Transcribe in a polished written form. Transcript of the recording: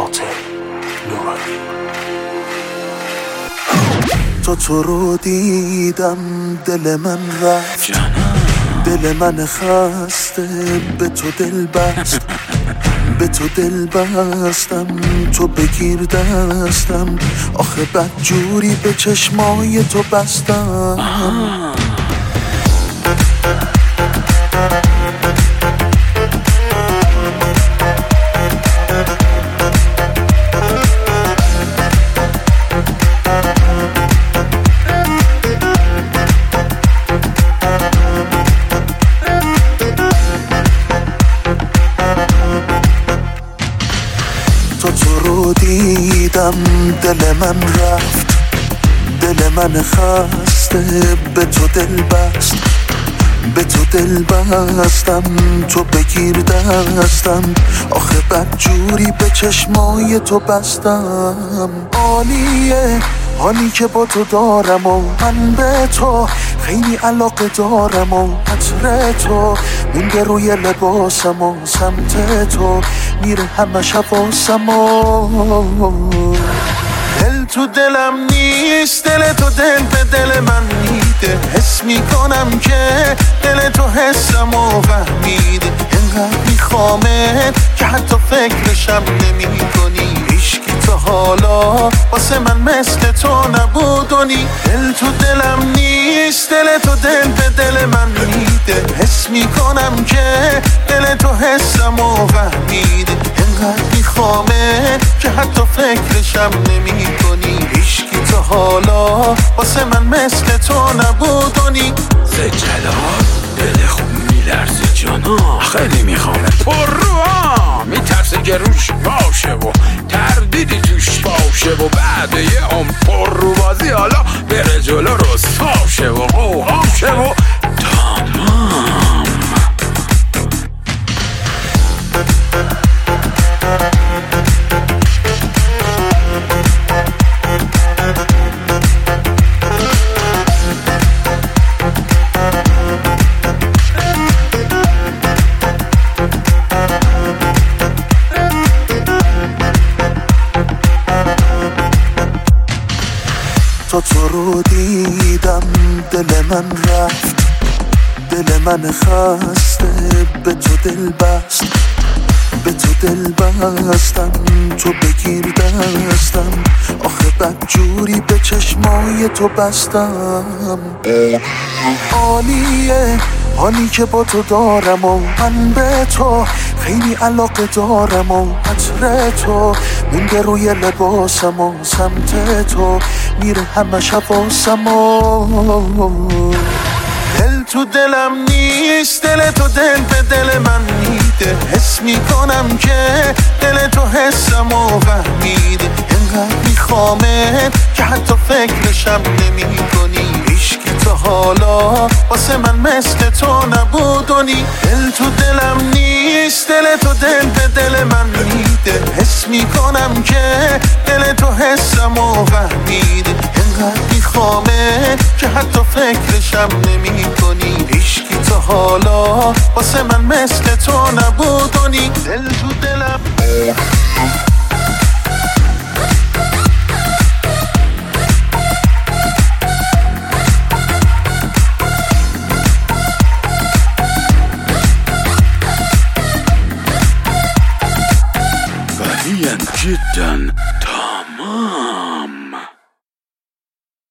باطل نور. تو رو دیدم دل من رفت، دل من خسته به تو دل بست، به تو دل بستم، تو بگیر دستم، آخه بد جوری به چشمای تو بستم. تو رو دیدم دل من رفت، دل من خسته به تو دل بست، به تو دل بستم، تو بگیر دستم، آخه بد جوری به چشمای تو بستم. عالیه حالی که با تو دارم و من به تو خیلی علاقه دارم و عطر تو مونده روی لباسم و سمت تو میره همه حواسم و دل تو دلم نیست، دل تو دل به دل من میده، حس میکنم که دل تو حسم و فهمیده، انقدر میخوامت که حتی فکرشم نمی کنی، هیچکی تا حالا واسه من مثل تو نبودونی. دل تو دلم نیست، دل تو دل به دل من میده، حس میکنم که دل تو حسم و فهمیده، انقدر میخوامت که حتی فکرشم نمی کنی، هیچکی تا حالا واسه من مثل تو نبودونی. زجلال دل خوب میلرزه جانا، خیلی میخوامه پر رو میترسه که روش باشه و تردیدی توش باشه و بعد یه پر رو بازی حالا بره جلو رسوا شه و قوقا شه و تمام. تو رو دیدم دل من رفت، دل من خسته به تو دل بست، به تو دل بستم، تو بگیر دستم، آخه بد جوری به چشمای تو بستم. عالیه حالی که با تو دارم و من به تو خیلی علاقه دارم و عطر تو مونده روی لباسم و سمت تو میره همه حواسم و دل تو دلم نیست، دل تو دل به دل من میده، حس میکنم که دل تو حسم و فهمیده، انقدر میخوامت که حتی فکرشم نمی کنی، هیچکی تا حالا واسه من مثل تو نبودونی. دل تو دلم نیست، دل تو دل به دل من میده، حس میکنم که دل تو حسم و فهمیده، انقدر میخوامت که حتی فکرشم نمی کنی، هیچکی تا حالا واسه من مثل تو نبودونی. دل تو دلم غنيا جدا تمام.